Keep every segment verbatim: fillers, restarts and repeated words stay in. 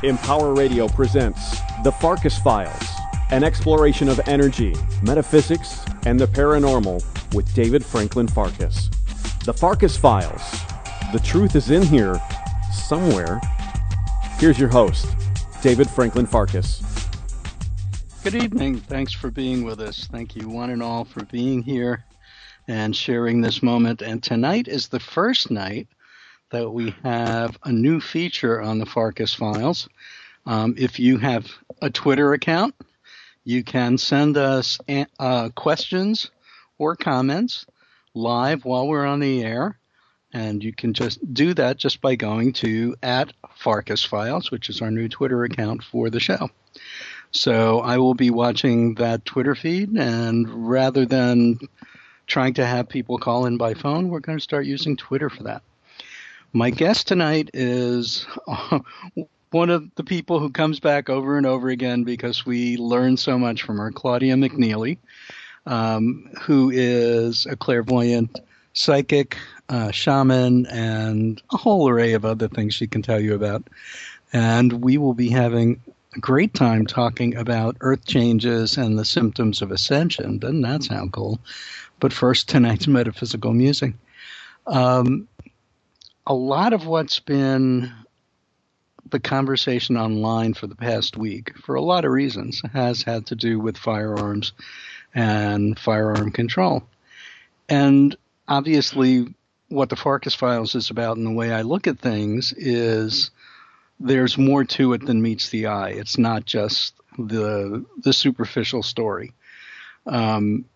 Empower Radio presents The Farkas Files, an exploration of energy, metaphysics, and the paranormal with David Franklin Farkas. The Farkas Files. The truth is in here somewhere. Here's your host, David Franklin Farkas. Good evening. Thanks for being with us. Thank you one and all for being here and sharing this moment. And tonight is the first night that we have a new feature on the Farkas Files. Um, if you have a Twitter account, you can send us uh, questions or comments live while we're on the air. And you can just do that just by going to at Farkas Files, which is our new Twitter account for the show. So I will be watching that Twitter feed, and rather than trying to have people call in by phone, we're going to start using Twitter for that. My guest tonight is uh, one of the people who comes back over and over again because we learn so much from her, Claudia McNeely, um, who is a clairvoyant psychic, uh, shaman, and a whole array of other things she can tell you about. And we will be having a great time talking about earth changes and the symptoms of ascension. Doesn't that sound cool? But first, tonight's metaphysical musing. Um, A lot of what's been the conversation online for the past week, for a lot of reasons, has had to do with firearms and firearm control. And obviously, what the Farkas Files is about and the way I look at things is there's more to it than meets the eye. It's not just the the superficial story. Um,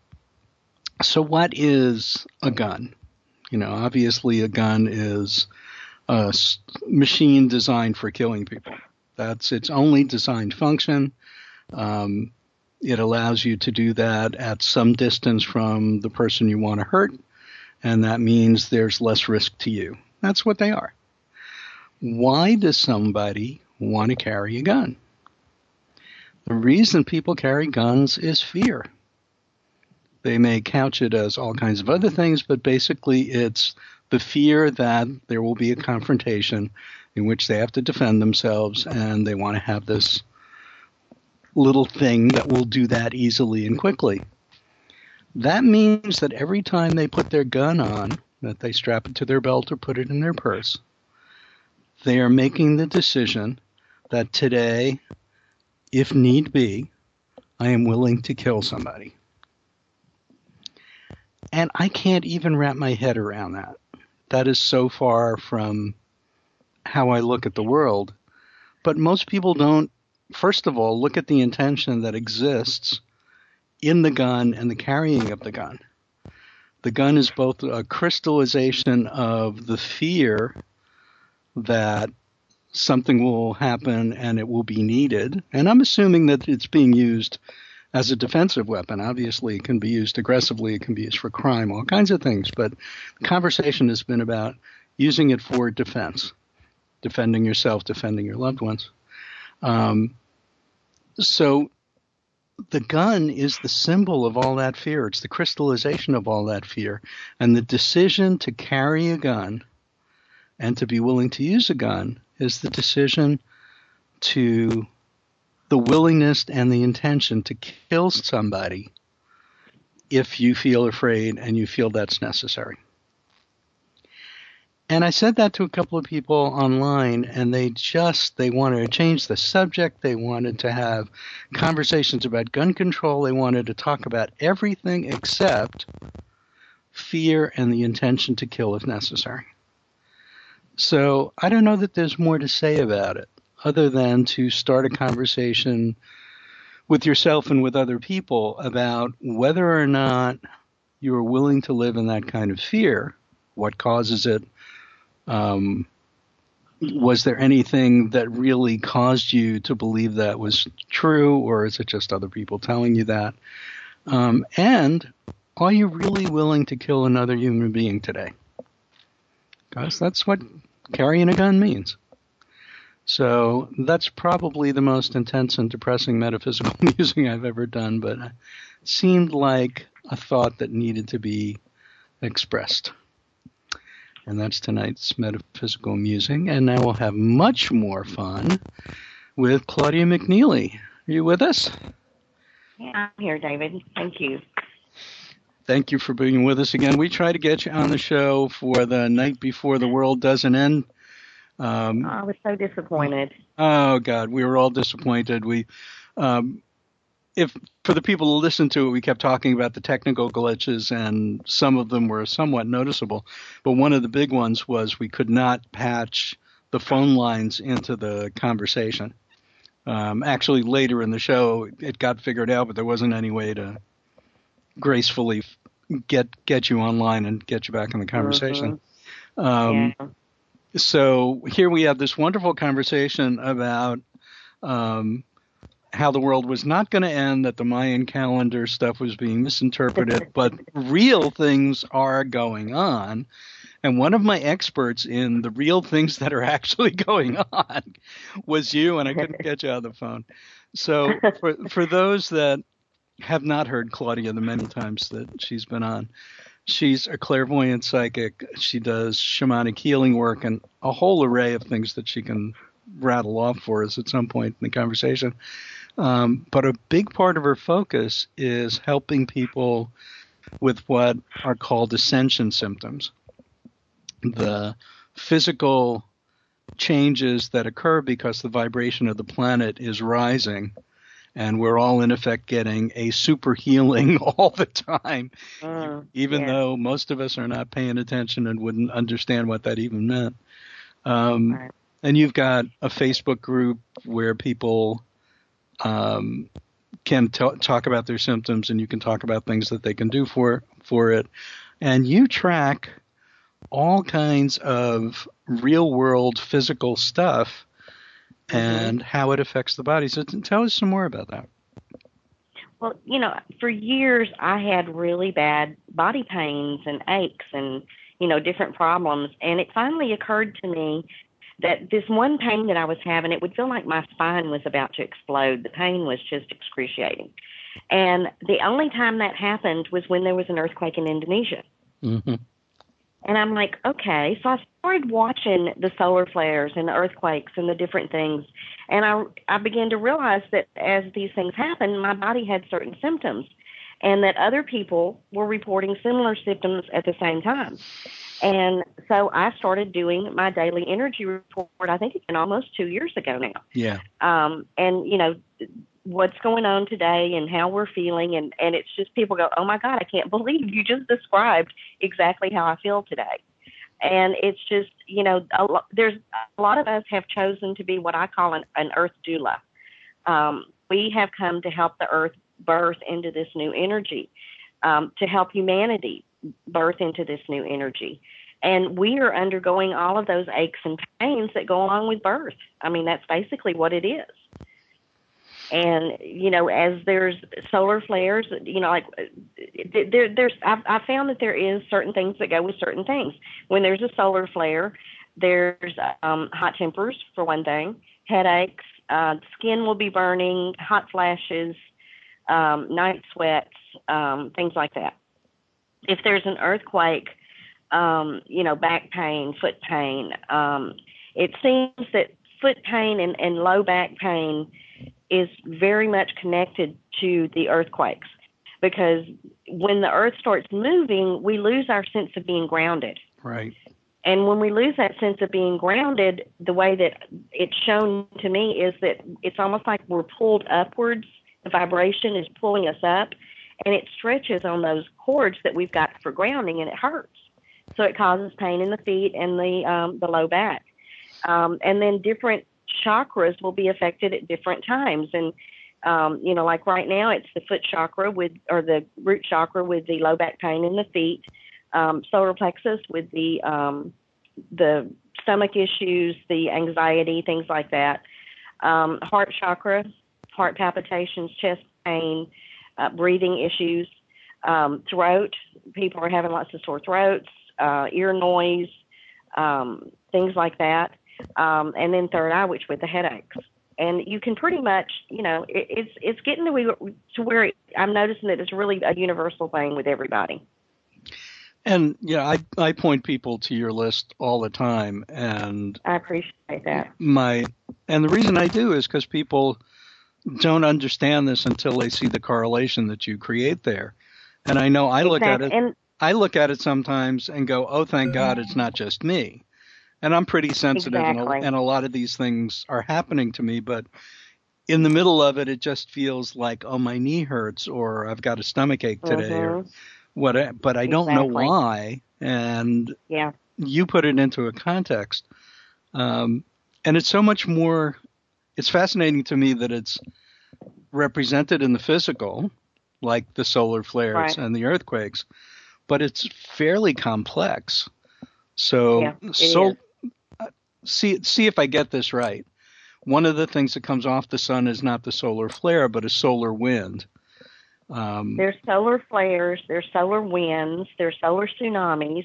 so what is a gun? You know, obviously a gun is a machine designed for killing people. That's its only designed function. Um, it allows you to do that at some distance from the person you want to hurt, and that means there's less risk to you. That's what they are. Why does somebody want to carry a gun? The reason people carry guns is fear. They may couch it as all kinds of other things, but basically it's the fear that there will be a confrontation in which they have to defend themselves, and they want to have this little thing that will do that easily and quickly. That means that every time they put their gun on, that they strap it to their belt or put it in their purse, they are making the decision that today, if need be, I am willing to kill somebody. And I can't even wrap my head around that. That is so far from how I look at the world. But most people don't, first of all, look at the intention that exists in the gun and the carrying of the gun. The gun is both a crystallization of the fear that something will happen and it will be needed. And I'm assuming that it's being used as a defensive weapon. Obviously, it can be used aggressively. It can be used for crime, all kinds of things. But the conversation has been about using it for defense, defending yourself, defending your loved ones. Um, so the gun is the symbol of all that fear. It's the crystallization of all that fear. And the decision to carry a gun and to be willing to use a gun is the decision to the willingness and the intention to kill somebody if you feel afraid and you feel that's necessary. And I said that to a couple of people online, and they just, they wanted to change the subject. They wanted to have conversations about gun control. They wanted to talk about everything except fear and the intention to kill if necessary. So I don't know that there's more to say about it, other than to start a conversation with yourself and with other people about whether or not you're willing to live in that kind of fear, what causes it, um, was there anything that really caused you to believe that was true, or is it just other people telling you that? Um, and are you really willing to kill another human being today? Because that's what carrying a gun means. So that's probably the most intense and depressing metaphysical musing I've ever done, but it seemed like a thought that needed to be expressed. And that's tonight's metaphysical musing. And now we'll have much more fun with Claudia McNeely. Are you with us? Yeah, I'm here, David. Thank you. Thank you for being with us again. We try to get you on the show for the night before the world doesn't end. Um, oh, I was so disappointed. Oh, God, we were all disappointed. We, um, if for the people who listened to it, we kept talking about the technical glitches, and some of them were somewhat noticeable. But one of the big ones was we could not patch the phone lines into the conversation. Um, actually, later in the show, it got figured out, but there wasn't any way to gracefully get get you online and get you back in the conversation. Mm-hmm. Um, yeah. So here we have this wonderful conversation about um, how the world was not going to end, that the Mayan calendar stuff was being misinterpreted, but real things are going on. And one of my experts in the real things that are actually going on was you, and I couldn't get you on the phone. So for for those that have not heard Claudia the many times that she's been on, she's a clairvoyant psychic. She does shamanic healing work and a whole array of things that she can rattle off for us at some point in the conversation. Um, but a big part of her focus is helping people with what are called ascension symptoms. The physical changes that occur because the vibration of the planet is rising, and we're all in effect getting a super healing all the time, mm, even yeah. though most of us are not paying attention and wouldn't understand what that even meant. Um, right. And you've got a Facebook group where people um, can t- talk about their symptoms, and you can talk about things that they can do for for it. And you track all kinds of real-world physical stuff and mm-hmm. how it affects the body. So t- tell us some more about that. Well, you know, for years I had really bad body pains and aches and, you know, different problems. And it finally occurred to me that this one pain that I was having, it would feel like my spine was about to explode. The pain was just excruciating. And the only time that happened was when there was an earthquake in Indonesia. Mm-hmm. And I'm like, okay. So I started watching the solar flares and the earthquakes and the different things. And I, I began to realize that as these things happened, my body had certain symptoms and that other people were reporting similar symptoms at the same time. And so I started doing my daily energy report. I think it's been almost two years ago now. Yeah. Um, and, you know, what's going on today and how we're feeling. And, and it's just people go, oh, my God, I can't believe you just described exactly how I feel today. And it's just, you know, a lo- there's a lot of us have chosen to be what I call an, an earth doula. Um, we have come to help the earth birth into this new energy, um, to help humanity birth into this new energy. And we are undergoing all of those aches and pains that go along with birth. I mean, that's basically what it is. And, you know, as there's solar flares, you know, like there, there's, I've, I found that there is certain things that go with certain things. When there's a solar flare, there's um, hot tempers, for one thing, headaches, uh, skin will be burning, hot flashes, um, night sweats, um, things like that. If there's an earthquake, um, you know, back pain, foot pain, um, it seems that foot pain and, and low back pain is very much connected to the earthquakes, because when the earth starts moving, we lose our sense of being grounded. Right. And when we lose that sense of being grounded, the way that it's shown to me is that it's almost like we're pulled upwards. The vibration is pulling us up, and it stretches on those cords that we've got for grounding, and it hurts. So it causes pain in the feet and the um, the low back. Um, and then different chakras will be affected at different times. And, um, you know, like right now, it's the foot chakra with, or the root chakra with the low back pain in the feet, um, solar plexus with the, um, the stomach issues, the anxiety, things like that. Um, heart chakra, heart palpitations, chest pain, uh, breathing issues, um, throat. People are having lots of sore throats, uh, ear noise, um, things like that. Um, and then third eye, which with the headaches. And you can pretty much, you know, it, it's it's getting to, we, to where it, I'm noticing that it's really a universal thing with everybody. And yeah, I I point people to your list all the time, and I appreciate that. my and the reason I do is because people don't understand this until they see the correlation that you create there. And I know I look Exactly. at it. And I look at it sometimes and go, "Oh, thank God, it's not just me." And I'm pretty sensitive, and, a, exactly. and a lot of these things are happening to me. But in the middle of it, it just feels like, "Oh, my knee hurts," or "I've got a stomach ache today," Mhm. or what. But I don't know Exactly. why. And Yeah. you put it into a context, um, and it's so much more. It's fascinating to me that it's represented in the physical, like the solar flares Right. and the earthquakes, but it's fairly complex. So, Yeah, it so is. see see if I get this right. One of the things that comes off the sun is not the solar flare, but a solar wind. Um, There's solar flares, there's solar winds, there's solar tsunamis,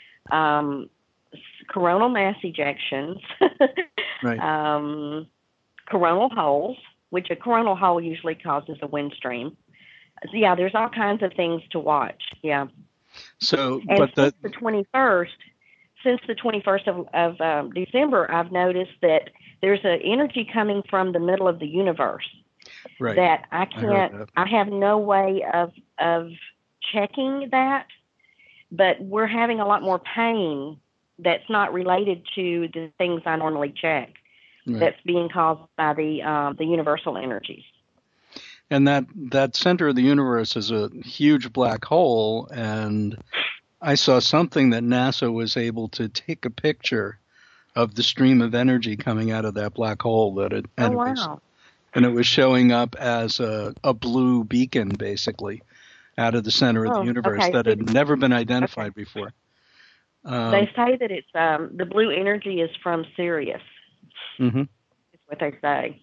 um, s- coronal mass ejections, right. um, coronal holes, which a coronal hole usually causes a wind stream. So, yeah, there's all kinds of things to watch. Yeah. So, And but since the the twenty-first, since the twenty-first of, of um, December, I've noticed that there's an energy coming from the middle of the universe right. that I I heard can't, that. I have no way of of checking that, but we're having a lot more pain that's not related to the things I normally check. Right. That's being caused by the um, the universal energies. And that that center of the universe is a huge black hole, and I saw something that NASA was able to take a picture of the stream of energy coming out of that black hole, that it and Oh it was wow! and it was showing up as a, a blue beacon, basically, out of the center of the Oh, universe okay. that had never been identified Okay. before. They Um, say that it's um, the blue energy is from Sirius. mhm. Is what they say.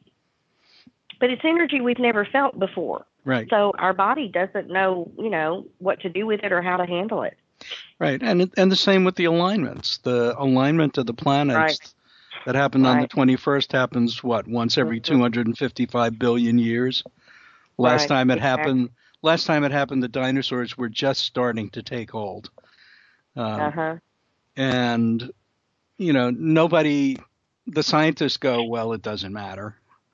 But it's energy we've never felt before. Right, So our body doesn't know, you know, what to do with it or how to handle it. right, and it, and the same with the alignments. The alignment of the planets Right. that happened on the Right. twenty-first happens what once every Mhm. two hundred fifty-five billion years. Last Right. time it Exactly. happened, last time it happened, the dinosaurs were just starting to take hold, Uh um, huh. and you know nobody. The scientists go, well, it doesn't matter.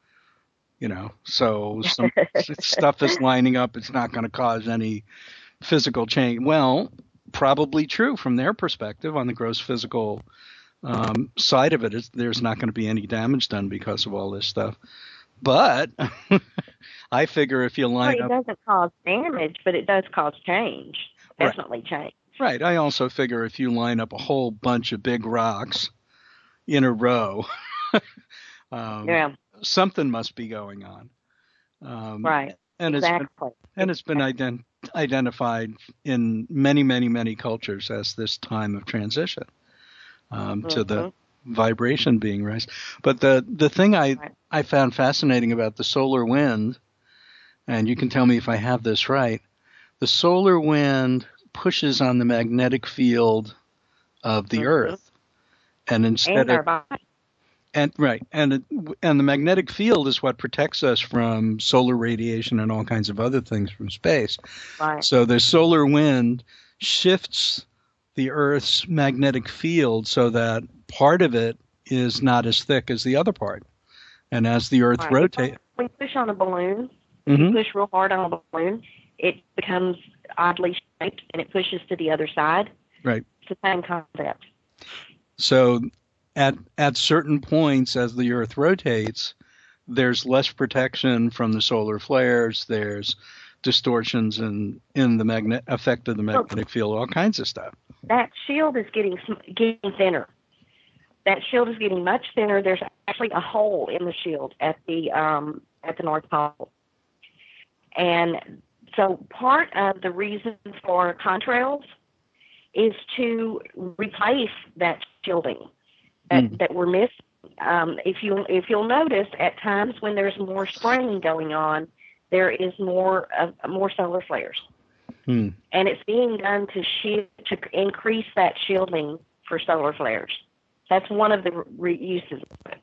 You know, so some stuff is lining up. It's not going to cause any physical change. Well, probably true from their perspective on the gross physical um, side of it. Is there's not going to be any damage done because of all this stuff. But I figure if you Well, line it up, doesn't cause damage, but it does cause change. right, Definitely change. right. I also figure if you line up a whole bunch of big rocks in a row, um, Yeah. something must be going on. Um, Right. and it's been Exactly. and it's been ident- identified in many, many, many cultures as this time of transition um, to the Mhm. vibration being raised. But the the thing I Right. I found fascinating about the solar wind, and you can tell me if I have this right, the solar wind pushes on the magnetic field of the Mhm. Earth, and instead And of our body. and right, and it, and the magnetic field is what protects us from solar radiation and all kinds of other things from space. Right. So the solar wind shifts the Earth's magnetic field so that part of it is not as thick as the other part. And as the Earth Right. rotates, When you push on a balloon, if Mhm. you push real hard on a balloon, it becomes oddly shaped and it pushes to the other side. right. It's the same concept. So at at certain points as the Earth rotates, there's less protection from the solar flares. There's distortions in in the magnet effect of the magnetic field, all kinds of stuff. That shield is getting sm- getting thinner. That shield is getting much thinner. There's actually a hole in the shield at the um, at the North Pole, and so part of the reason for contrails is to replace that shielding that, Mm. that we're missing. Um, if you if you'll notice, at times when there's more spraying going on, there is more uh, more solar flares, Hmm. and it's being done to shield, to increase that shielding for solar flares. That's one of the re- uses of it.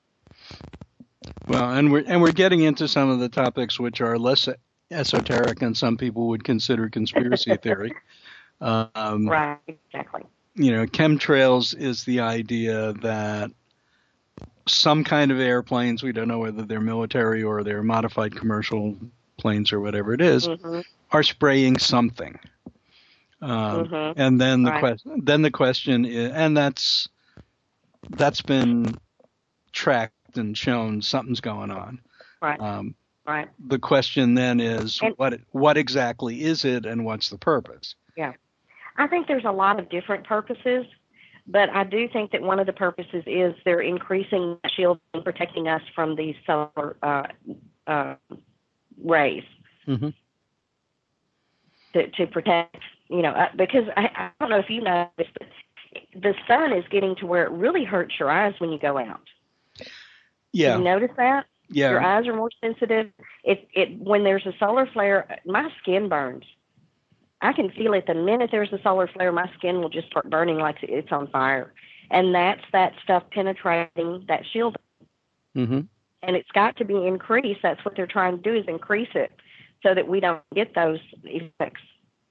Well, and we're and we're getting into some of the topics which are less esoteric and some people would consider conspiracy theory. Um, Right, exactly. You know, chemtrails is the idea that some kind of airplanes, we don't know whether they're military or they're modified commercial planes or whatever it is, Mm-hmm. are spraying something. Um, Mm-hmm. and then the Right. question, then the question is, and that's that's been tracked and shown something's going on. Right. Um, right. The question then is, And, what what exactly is it, and what's the purpose? yeah. I think there's a lot of different purposes, but I do think that one of the purposes is they're increasing the shield and protecting us from these solar uh, uh, rays Mm-hmm. to, to protect, you know, uh, because I, I don't know if you know this, but the sun is getting to where it really hurts your eyes when you go out. Yeah. Do you notice that? Yeah. Your eyes are more sensitive. It, it, when there's a solar flare, my skin burns. I can feel it the minute there's a solar flare. My skin will just start burning like it's on fire, and that's that stuff penetrating that shield. Mm-hmm. And it's got to be increased. That's what they're trying to do, is increase it so that we don't get those effects.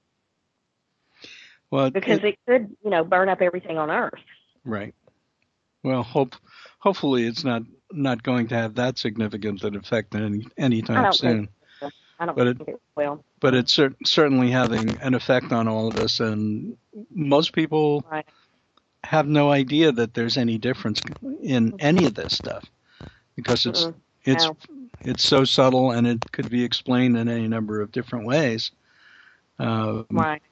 Well, because it, it could, you know, burn up everything on Earth. Right. Well, hope hopefully it's not not going to have that significant an effect any anytime soon. So. I don't but think it, it will. But it's cer- certainly having an effect on all of us, and most people right. have no idea that there's any difference in any of this stuff because it's mm-hmm. it's no. it's so subtle, and it could be explained in any number of different ways. Um, right.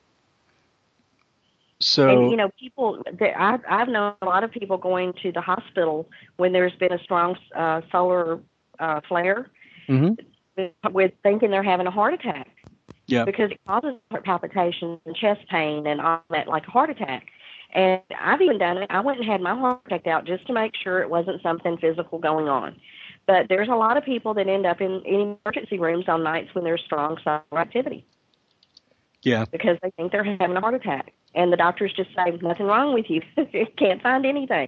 So, and you know, people. I've I've known a lot of people going to the hospital when there's been a strong uh, solar uh, flare, mm-hmm. with thinking they're having a heart attack. Yeah. Because it causes heart palpitations and chest pain and all that, like a heart attack. And I've even done it. I went and had my heart checked out just to make sure it wasn't something physical going on. But there's a lot of people that end up in, in emergency rooms on nights when there's strong solar activity. Yeah. Because they think they're having a heart attack. And the doctors just say, nothing wrong with you. Can't find anything.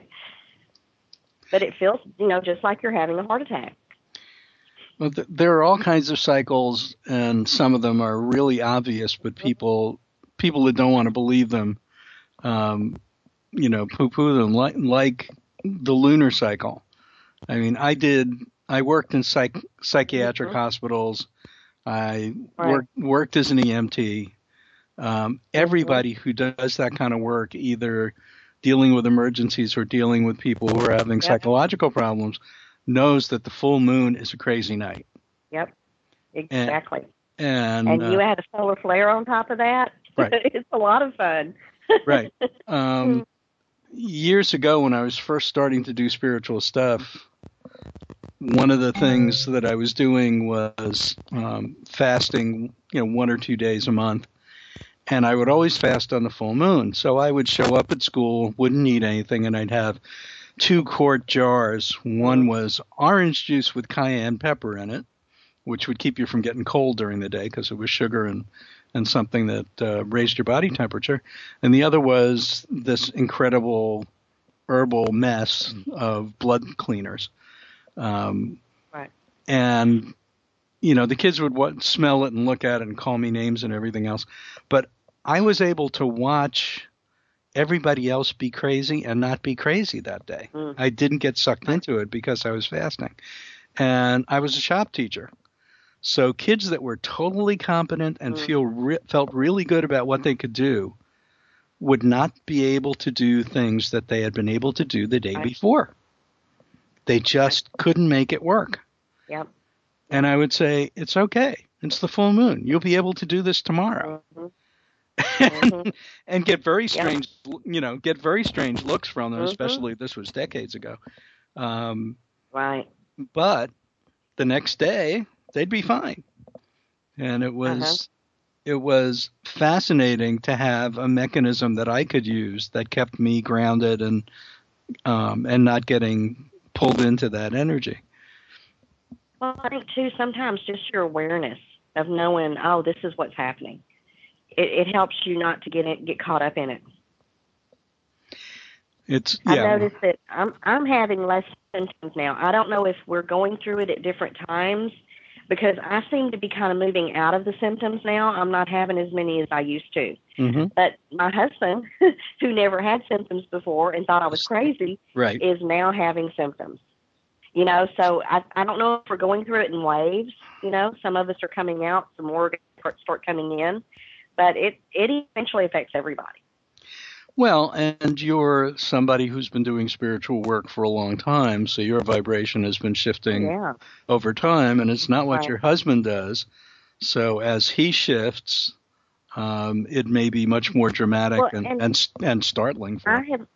But it feels, you know, just like you're having a heart attack. Well, th- there are all kinds of cycles, and some of them are really obvious, but people people that don't want to believe them, um, you know, poo-poo them, like, like the lunar cycle. I mean, I did, I worked in psych, psychiatric mm-hmm. hospitals. I right. worked, worked as an E M T. Um, everybody who does that kind of work, either dealing with emergencies or dealing with people who are having yep. psychological problems, knows that the full moon is a crazy night. Yep, exactly. And and, and you uh, add a solar flare on top of that. Right. It's a lot of fun. Right. Um, years ago, when I was first starting to do spiritual stuff, one of the things that I was doing was um, fasting, you know, one or two days a month. And I would always fast on the full moon. So I would show up at school, wouldn't eat anything, and I'd have two quart jars. One was orange juice with cayenne pepper in it, which would keep you from getting cold during the day because it was sugar and, and something that uh, raised your body temperature. And the other was this incredible herbal mess of blood cleaners. Um, right. And, you know, the kids would what, smell it and look at it and call me names and everything else. But I was able to watch everybody else be crazy and not be crazy that day. Mm. I didn't get sucked into it because I was fasting. And I was a shop teacher. So kids that were totally competent and mm. feel re- felt really good about what they could do would not be able to do things that they had been able to do the day right. before. They just couldn't make it work. Yep. And I would say, it's okay. It's the full moon. You'll be able to do this tomorrow. Mm-hmm. and, mm-hmm. and get very strange, yep. you know, get very strange looks from them, mm-hmm. especially this was decades ago. Um, right. But the next day, they'd be fine. And it was uh-huh. it was fascinating to have a mechanism that I could use that kept me grounded and um, and not getting pulled into that energy. Well, I think, too, sometimes just your awareness of knowing, oh, this is what's happening. It, it helps you not to get it, get caught up in it. It's yeah. I noticed that I'm I'm having less symptoms now. I don't know if we're going through it at different times, because I seem to be kind of moving out of the symptoms now. I'm not having as many as I used to. Mm-hmm. But my husband, who never had symptoms before and thought I was crazy, right. is now having symptoms. You know, so I, I don't know if we're going through it in waves. You know, some of us are coming out, some more are going to start coming in. But it, it eventually affects everybody. Well, and you're somebody who's been doing spiritual work for a long time, so your vibration has been shifting yeah. over time, and it's not what right. your husband does. So as he shifts, um, it may be much more dramatic well, and, and, and and startling for I have,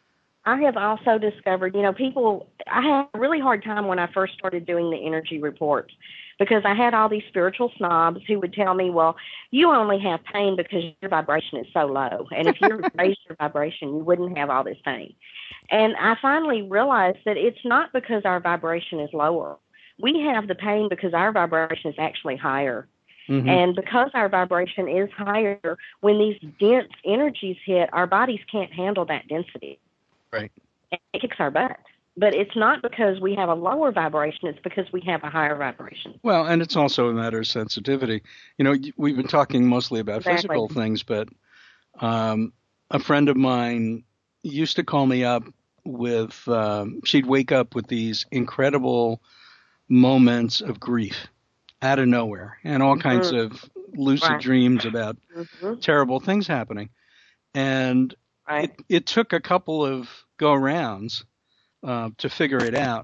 I have also discovered, you know, people, I had a really hard time when I first started doing the energy reports, because I had all these spiritual snobs who would tell me, well, you only have pain because your vibration is so low. And if you raised your vibration, you wouldn't have all this pain. And I finally realized that it's not because our vibration is lower. We have the pain because our vibration is actually higher. Mm-hmm. And because our vibration is higher, when these dense energies hit, our bodies can't handle that density. Right. And it kicks our butt. But it's not because we have a lower vibration. It's because we have a higher vibration. Well, and it's also a matter of sensitivity. You know, we've been talking mostly about exactly. physical things, but um, a friend of mine used to call me up with, um, she'd wake up with these incredible moments of grief out of nowhere and all kinds mm-hmm. of lucid right. dreams about mm-hmm. terrible things happening. And right. it, it took a couple of go-rounds Uh, to figure it out,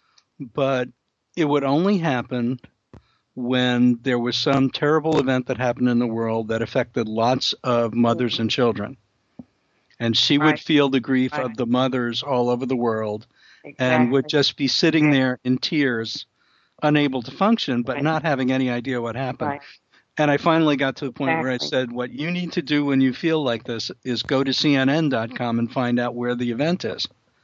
but it would only happen when there was some terrible event that happened in the world that affected lots of mothers mm-hmm. and children. And she right. would feel the grief right. of the mothers all over the world exactly. and would just be sitting right. there in tears, unable to function, but right. not having any idea what happened. Right. And I finally got to the point exactly. where I said, what you need to do when you feel like this is go to C N N dot com and find out where the event is,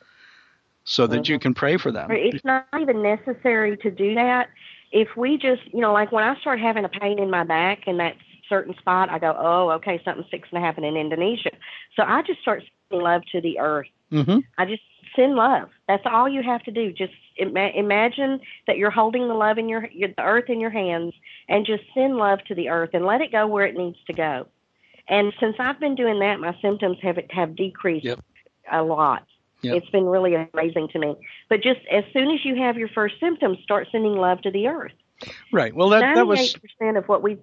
so that you can pray for them. It's not even necessary to do that. If we just, you know, like when I start having a pain in my back in that certain spot, I go, oh, okay, something's fixing to happen in Indonesia. So I just start sending love to the earth. Mm-hmm. I just send love. That's all you have to do. Just ima- imagine that you're holding the love in your, your, the earth in your hands, and just send love to the earth and let it go where it needs to go. And since I've been doing that, my symptoms have have decreased yep. a lot. Yep. It's been really amazing to me. But just as soon as you have your first symptoms, start sending love to the earth. Right. Well, that, that was ninety-eight percent of what we.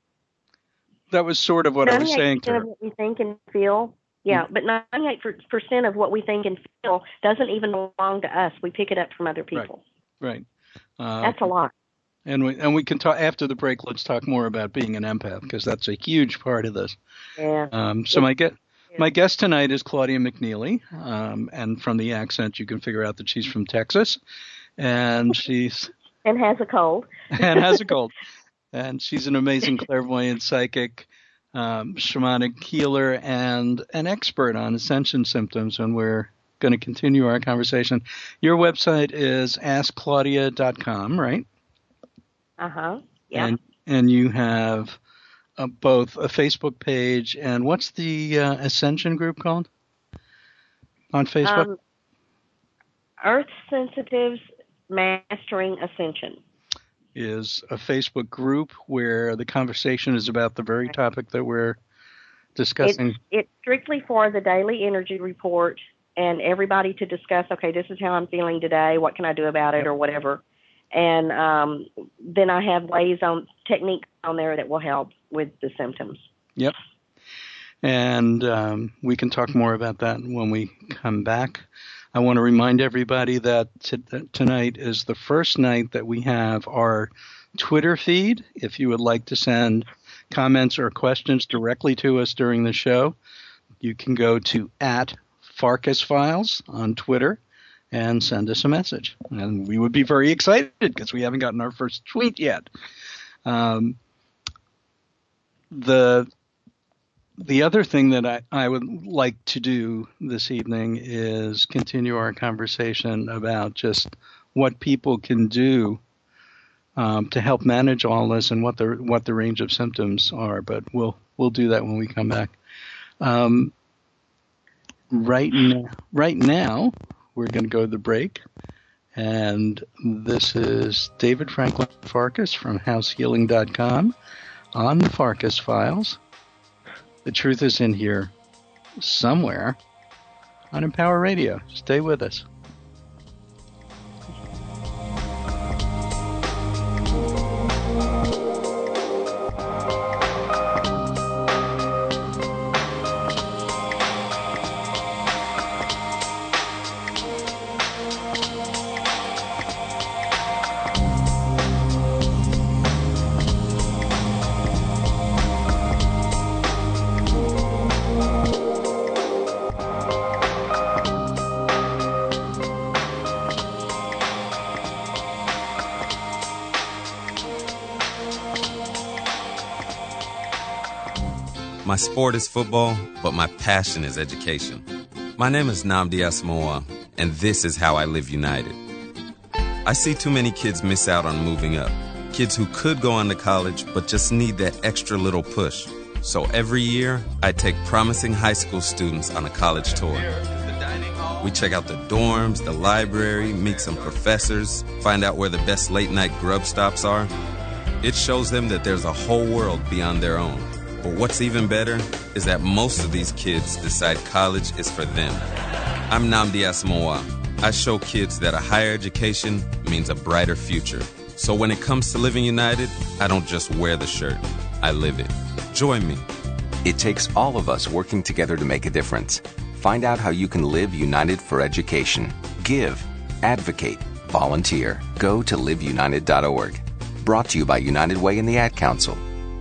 That was sort of what I was saying to her. ninety-eight percent of what we think and feel. Yeah, mm-hmm. but ninety-eight percent of what we think and feel doesn't even belong to us. We pick it up from other people. Right. right. Uh, that's a lot. And we and we can talk after the break. Let's talk more about being an empath, because that's a huge part of this. Yeah. Um, so my get. My guest tonight is Claudia McNeely, um, and from the accent you can figure out that she's from Texas, and she's and has a cold, and has a cold, and she's an amazing clairvoyant, psychic, um, shamanic healer, and an expert on ascension symptoms. And we're going to continue our conversation. Your website is ask claudia dot com, right? Uh huh. Yeah. And and you have. Uh, both a Facebook page and what's the uh, Ascension group called on Facebook? Um, Earth Sensitives Mastering Ascension is a Facebook group where the conversation is about the very topic that we're discussing. It's, it's strictly for the daily energy report and everybody to discuss, okay, this is how I'm feeling today. What can I do about it yep. or whatever. And um, then I have ways on techniques on there that will help with the symptoms. Yep. And um, we can talk more about that when we come back. I want to remind everybody that t- tonight is the first night that we have our Twitter feed. If you would like to send comments or questions directly to us during the show, you can go to at Farkas Files on Twitter and send us a message. And we would be very excited because we haven't gotten our first tweet yet. Um, the the other thing that I, I would like to do this evening is continue our conversation about just what people can do um, to help manage all this and what the what the range of symptoms are. But we'll we'll do that when we come back. Um, right now, right now. We're going to go to the break, And this is David Franklin Farkas from house healing dot com on the Farkas Files. The truth is in here somewhere on Empower Radio. Stay with us. My sport is football, but my passion is education. My name is Nnamdi Asamoah, and this is how I live united. I see too many kids miss out on moving up. Kids who could go on to college, but just need that extra little push. So every year, I take promising high school students on a college tour. We check out the dorms, the library, meet some professors, find out where the best late-night grub stops are. It shows them that there's a whole world beyond their own. But what's even better is that most of these kids decide college is for them. I'm Nnamdi Asamoah. I show kids that a higher education means a brighter future. So when it comes to living united, I don't just wear the shirt, I live it. Join me. It takes all of us working together to make a difference. Find out how you can live united for education. Give, advocate, volunteer. Go to live united dot org. Brought to you by United Way and the Ad Council.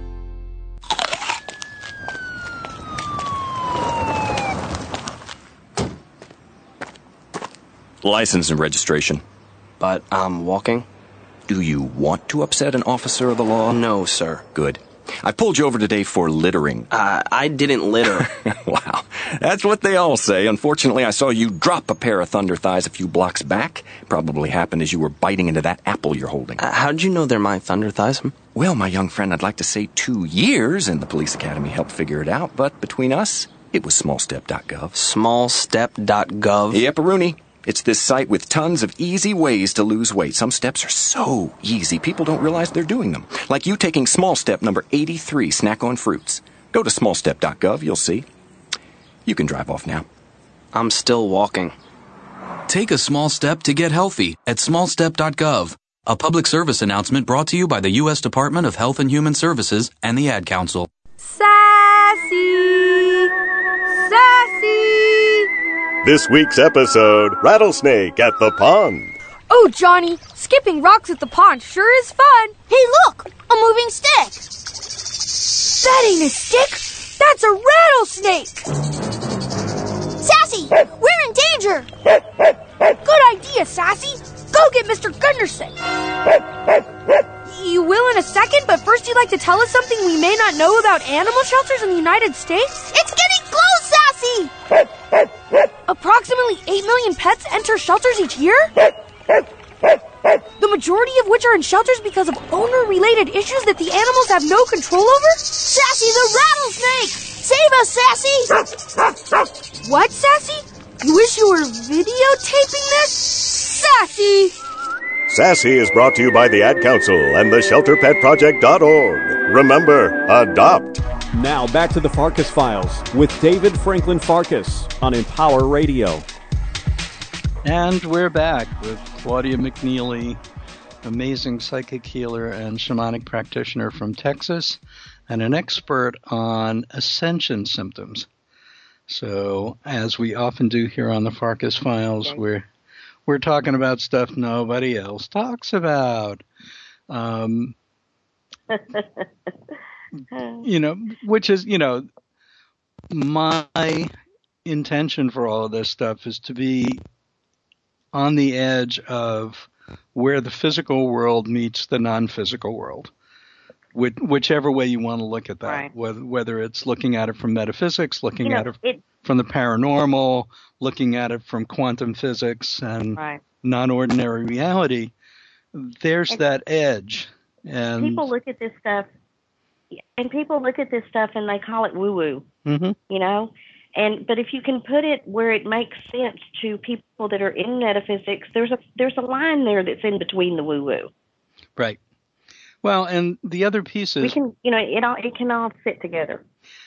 License and registration. But I'm walking. Do you want to upset an officer of the law? No, sir. Good. I pulled you over today for littering. Uh, I didn't litter. Wow. That's what they all say. Unfortunately, I saw you drop a pair of thunder thighs a few blocks back. Probably happened as you were biting into that apple you're holding. Uh, how'd you know they're my thunder thighs? Well, my young friend, I'd like to say two years, and the police academy helped figure it out. But between us, it was small step dot gov. small step dot gov? Yep, Rooney. It's this site with tons of easy ways to lose weight. Some steps are so easy, people don't realize they're doing them. Like you taking small step number eighty-three, snack on fruits. Go to small step dot gov, you'll see. You can drive off now. I'm still walking. Take a small step to get healthy at small step dot gov. A public service announcement brought to you by the U S Department of Health and Human Services and the Ad Council. Sassy! Sassy! This week's episode, Rattlesnake at the Pond. Oh, Johnny, skipping rocks at the pond sure is fun. Hey, look, a moving stick. That ain't a stick. That's a rattlesnake. Sassy, we're in danger. Good idea, Sassy. Go get Mister Gunderson. You will in a second, but first you'd like to tell us something we may not know about animal shelters in the United States? It's getting close, Sassy! Approximately eight million pets enter shelters each year? The majority of which are in shelters because of owner-related issues that the animals have no control over? Sassy the rattlesnake! Save us, Sassy! What, Sassy? You wish you were videotaping this? Sassy! Sassy is brought to you by the Ad Council and the shelter pet project dot org. Remember, adopt. Now back to the Farkas Files with David Franklin Farkas on Empower Radio. And we're back with Claudia McNeely, amazing psychic healer and shamanic practitioner from Texas, and an expert on ascension symptoms. So, as we often do here on the Farkas Files, we're we're talking about stuff nobody else talks about. Um, you know, which is, you know, my intention for all of this stuff is to be on the edge of where the physical world meets the non-physical world, Which, whichever way you want to look at that, right. whether, whether it's looking at it from metaphysics, looking you know, at it, it from the paranormal, looking at it from quantum physics and right. non-ordinary reality, there's and that edge. And people look at this stuff, and people look at this stuff and they call it woo-woo, mm-hmm. you know? And but if you can put it where it makes sense to people that are in metaphysics, there's a there's a line there that's in between the woo woo. Right. Well, and the other piece is we can, you know, it all it can all fit together.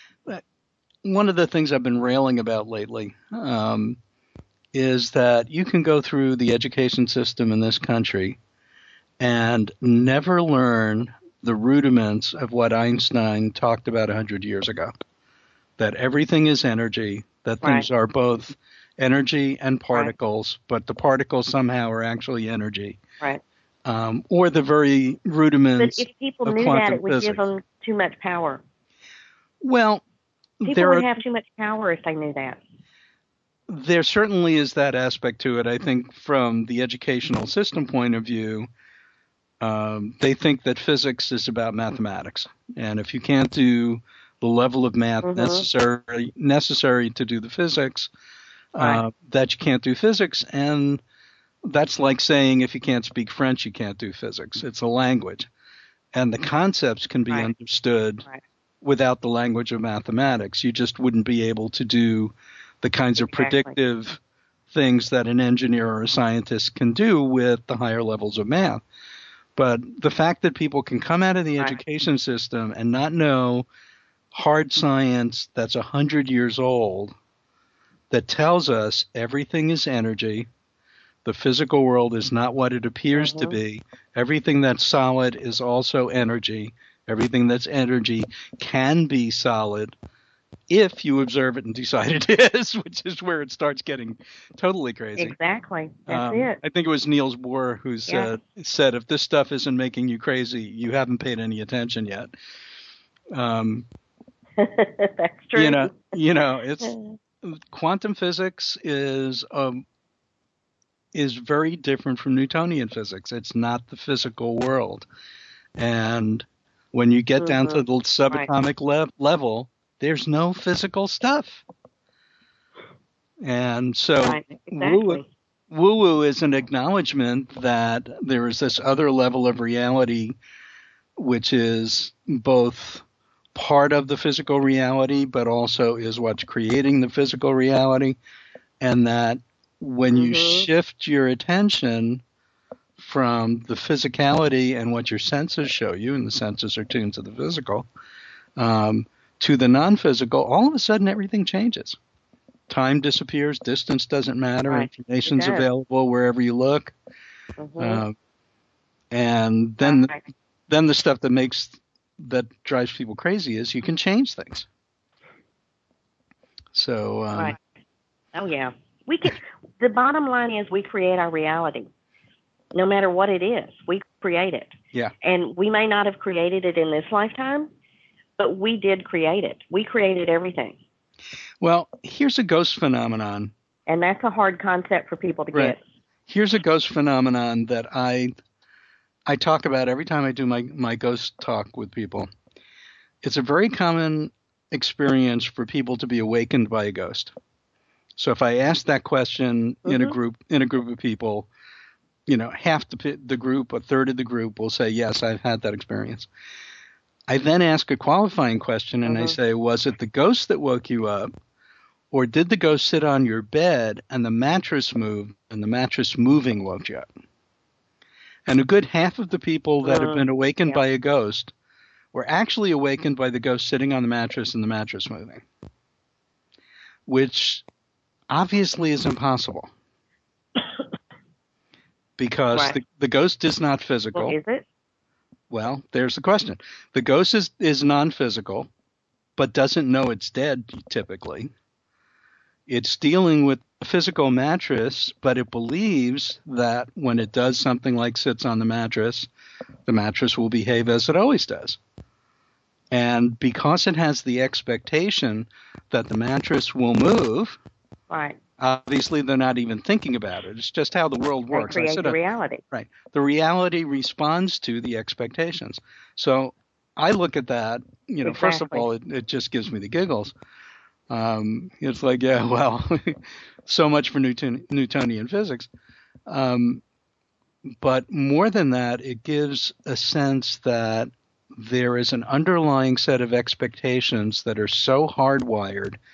One of the things I've been railing about lately um, is that you can go through the education system in this country and never learn the rudiments of what Einstein talked about one hundred years ago, that everything is energy, that things right. are both energy and particles, right. but the particles somehow are actually energy. Right. Um, or the very rudiments But if people of knew quantum that, it would physics. give them too much power. Well, people there would are, have too much power if they knew that. There certainly is that aspect to it. I think from the educational system point of view, um, they think that physics is about mathematics. And if you can't do the level of math mm-hmm. necessary necessary to do the physics, right. uh, that you can't do physics. And that's like saying if you can't speak French, you can't do physics. It's a language. And the concepts can be right. understood right. without the language of mathematics. You just wouldn't be able to do the kinds of exactly. predictive things that an engineer or a scientist can do with the higher levels of math. But the fact that people can come out of the right. education system and not know hard science that's one hundred years old that tells us everything is energy, the physical world is not what it appears mm-hmm. to be, everything that's solid is also energy, everything that's energy can be solid if you observe it and decide it is, which is where it starts getting totally crazy. Exactly. That's um, it. I think it was Niels Bohr who said, yeah. said, if this stuff isn't making you crazy, you haven't paid any attention yet. Um, That's true. You know, you know, it's quantum physics is um, is very different from Newtonian physics. It's not the physical world. And when you get mm-hmm. down to the subatomic right. le- level, there's no physical stuff. And so right. exactly. woo woo is an acknowledgement that there is this other level of reality, which is both part of the physical reality, but also is what's creating the physical reality. And that when mm-hmm. you shift your attention from the physicality and what your senses show you, and the senses are tuned to the physical, um, to the non-physical, all of a sudden everything changes. Time disappears, distance doesn't matter, right. information's available wherever you look. Mm-hmm. Uh, and then, right. then the stuff that makes that drives people crazy is you can change things. So, um, right. Oh yeah, we can. The bottom line is we create our reality, no matter what it is. We create it. Yeah. And we may not have created it in this lifetime, but we did create it. We created everything. Well, here's a ghost phenomenon. And that's a hard concept for people to right. get. Here's a ghost phenomenon that I I talk about every time I do my, my ghost talk with people. It's a very common experience for people to be awakened by a ghost. So if I ask that question mm-hmm. in a group in a group of people, you know, half the the group, a third of the group will say, yes, I've had that experience. I then ask a qualifying question and mm-hmm. I say, was it the ghost that woke you up, or did the ghost sit on your bed and the mattress moved and the mattress moving woke you up? And a good half of the people that mm-hmm. have been awakened yeah. by a ghost were actually awakened by the ghost sitting on the mattress and the mattress moving, which obviously is impossible because right. the, the ghost is not physical. Well, is it? Well, there's the question. The ghost is, is non-physical, but doesn't know it's dead, typically. It's dealing with a physical mattress, but it believes that when it does something like sits on the mattress, the mattress will behave as it always does. And because it has the expectation that the mattress will move, right. obviously they're not even thinking about it. It's just how the world works. They create I the reality. Right. The reality responds to the expectations. So I look at that, you know, exactly. first of all, it, it just gives me the giggles. Um, it's like, yeah, well, so much for Newton, Newtonian physics. Um, but more than that, it gives a sense that there is an underlying set of expectations that are so hardwired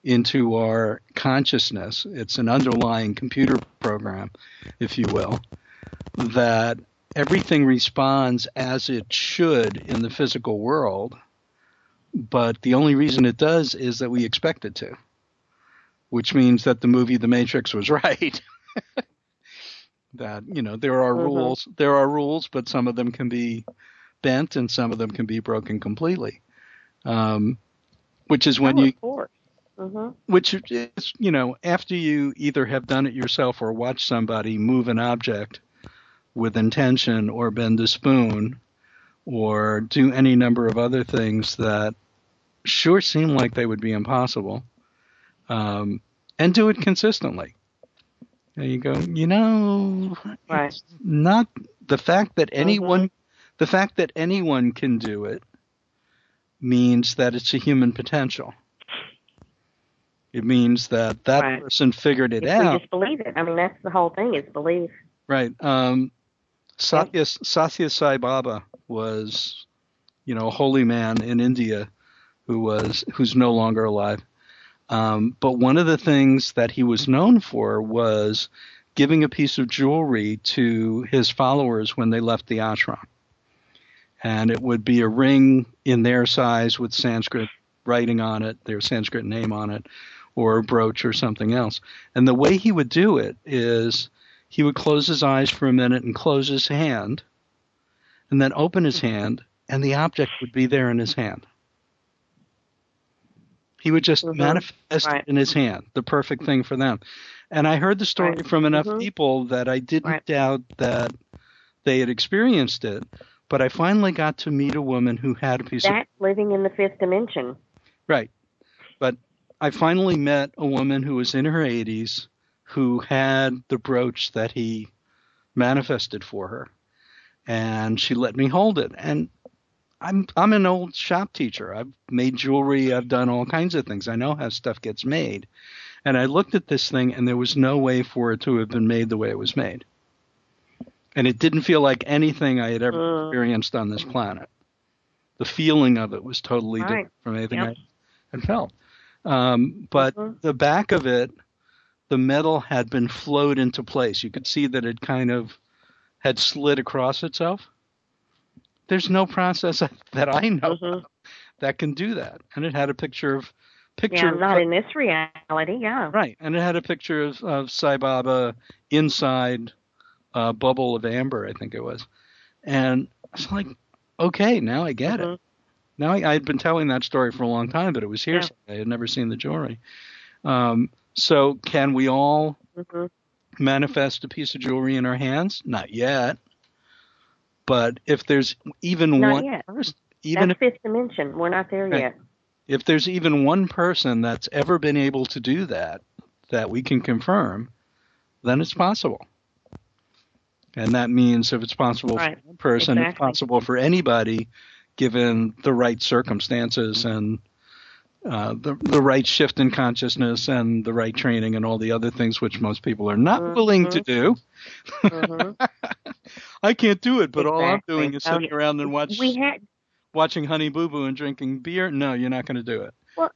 into our consciousness. It's an underlying computer program, if you will, that everything responds as it should in the physical world, but the only reason it does is that we expect it to, which means that the movie The Matrix was right. That, you know, there are mm-hmm. rules, there are rules, but some of them can be bent and some of them can be broken completely. Um, which is when oh, you, of course. Mm-hmm. which is, you know, after you either have done it yourself or watch somebody move an object with intention or bend a spoon or do any number of other things that sure seem like they would be impossible, um, and do it consistently. And you go, you know, right. It's not the fact that anyone, mm-hmm. the fact that anyone can do it means that it's a human potential. It means that that right. person figured it if out. We just believe it. I mean, that's the whole thing is belief. Right. Um, Satya, Satya Sai Baba was, you know, a holy man in India who was who's no longer alive. Um, but one of the things that he was known for was giving a piece of jewelry to his followers when they left the ashram. And it would be a ring in their size with Sanskrit writing on it, their Sanskrit name on it, or a brooch or something else. And the way he would do it is he would close his eyes for a minute and close his hand, and then open his hand, and the object would be there in his hand. He would just mm-hmm. manifest right. it in his hand, the perfect thing for them. And I heard the story right. from enough mm-hmm. people that I didn't right. doubt that they had experienced it. But I finally got to meet a woman who had a piece That's of... That's living in the fifth dimension. Right. But I finally met a woman who was in her eighties who had the brooch that he manifested for her. And she let me hold it. And I'm I'm an old shop teacher. I've made jewelry. I've done all kinds of things. I know how stuff gets made. And I looked at this thing, and there was no way for it to have been made the way it was made. And it didn't feel like anything I had ever mm. experienced on this planet. The feeling of it was totally right. different from anything yep. I had felt. Um, but mm-hmm. the back of it, the metal had been flowed into place. You could see that it kind of had slid across itself. There's no process that I know mm-hmm. of that can do that. And it had a picture of picture. Yeah, not of, in this reality. Yeah. Right, and it had a picture of, of Sai Baba inside a bubble of amber, I think it was. And I was like, okay, now I get mm-hmm. it. Now I, I had been telling that story for a long time, but it was hearsay. Yeah. I had never seen the jewelry. Um, so can we all mm-hmm. manifest a piece of jewelry in our hands? Not yet. But if there's even not one yet. person, even that's if, fifth dimension. We're not there right. yet. If there's even one person that's ever been able to do that, that we can confirm, then it's possible. And that means if it's possible right. for one person, exactly. it's possible for anybody, given the right circumstances and uh, the the right shift in consciousness and the right training and all the other things which most people are not mm-hmm. willing to do. Mm-hmm. I can't do it, but exactly. all I'm doing is sitting okay. around and watch, we had... watching Honey Boo Boo and drinking beer. No, you're not going to do it. Well,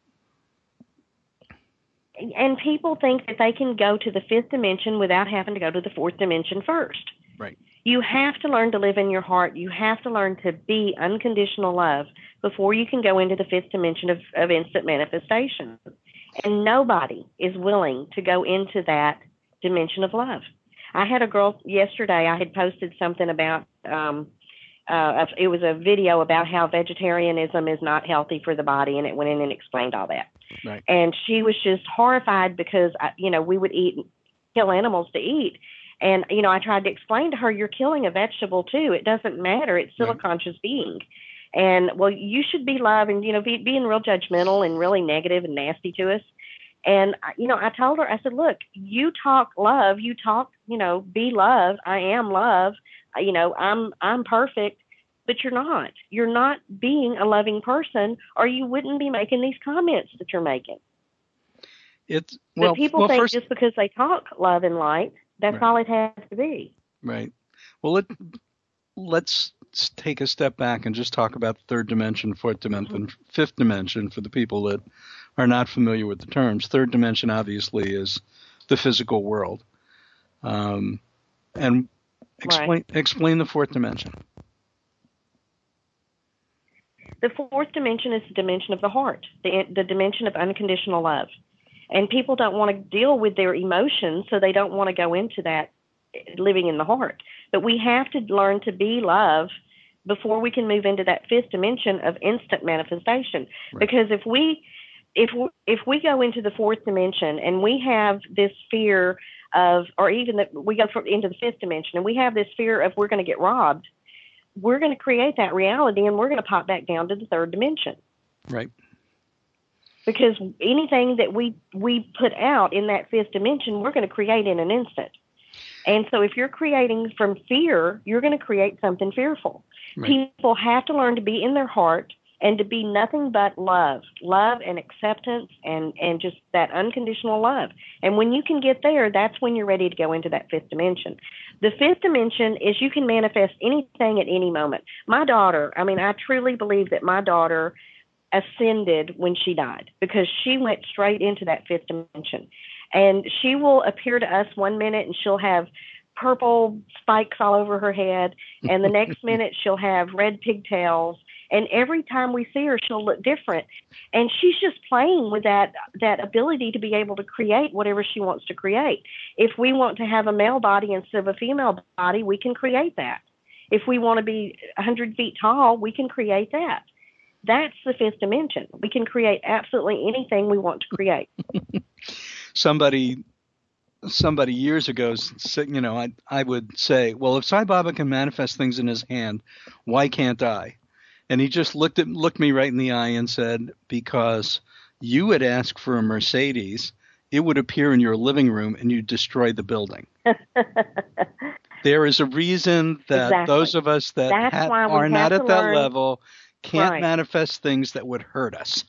and people think that they can go to the fifth dimension without having to go to the fourth dimension first. Right. You have to learn to live in your heart. You have to learn to be unconditional love before you can go into the fifth dimension of, of instant manifestation. And nobody is willing to go into that dimension of love. I had a girl yesterday, I had posted something about, um, uh, it was a video about how vegetarianism is not healthy for the body, and it went in and explained all that. Right. And she was just horrified because, you know, we would eat, kill animals to eat. And, you know, I tried to explain to her, you're killing a vegetable too. It doesn't matter. It's still right. a conscious being. And, well, you should be love and, you know, be, being real judgmental and really negative and nasty to us. And, you know, I told her, I said, look, you talk love, you talk, you know, be love. I am love. You know, I'm, I'm perfect, but you're not. You're not being a loving person, or you wouldn't be making these comments that you're making. It's, well, but people well, think first... just because they talk love and light, that's right. all it has to be. Right. Well, let, let's take a step back and just talk about the third dimension, fourth dimension, mm-hmm. fifth dimension for the people that are not familiar with the terms, third dimension obviously is the physical world. Um, and explain right. explain the fourth dimension. The fourth dimension is the dimension of the heart, the, the dimension of unconditional love. And people don't want to deal with their emotions, so they don't want to go into that living in the heart. But we have to learn to be love before we can move into that fifth dimension of instant manifestation. Right. Because if we if we, if we go into the fourth dimension and we have this fear of, or even that we go for, into the fifth dimension and we have this fear of we're going to get robbed, we're going to create that reality and we're going to pop back down to the third dimension. Right. Because anything that we, we put out in that fifth dimension, we're going to create in an instant. And so if you're creating from fear, you're going to create something fearful. Right. People have to learn to be in their heart and to be nothing but love, love and acceptance and, and just that unconditional love. And when you can get there, that's when you're ready to go into that fifth dimension. The fifth dimension is you can manifest anything at any moment. My daughter, I mean, I truly believe that my daughter ascended when she died because she went straight into that fifth dimension. And she will appear to us one minute and she'll have purple spikes all over her head. And the next minute she'll have red pigtails. And every time we see her, she'll look different. And she's just playing with that, that ability to be able to create whatever she wants to create. If we want to have a male body instead of a female body, we can create that. If we want to be one hundred feet tall, we can create that. That's the fifth dimension. We can create absolutely anything we want to create. somebody, somebody years ago, you know, I I would say, well, if Sai Baba can manifest things in his hand, why can't I? And he just looked at looked me right in the eye and said, because you would ask for a Mercedes, it would appear in your living room and you'd destroy the building. There is a reason that exactly. those of us that ha- are not at that learn. level can't right. manifest things that would hurt us.